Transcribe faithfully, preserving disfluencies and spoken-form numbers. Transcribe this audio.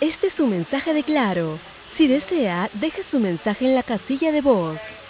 Este es su mensaje de Claro. Si desea, deje su mensaje en la casilla de voz.